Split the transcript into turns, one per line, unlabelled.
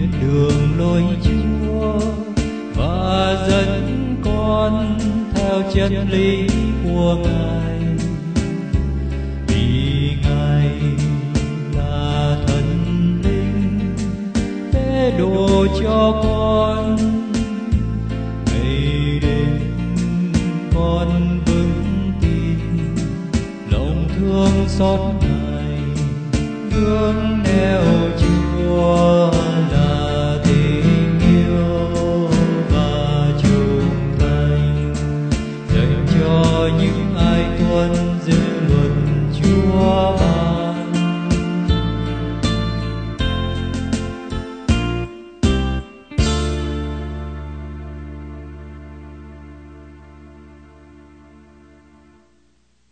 đường lối Chúa và dẫn con theo chân lý của Ngài, vì Ngài là thần linh để độ cho con. Ngày đêm con vững tin lòng thương xót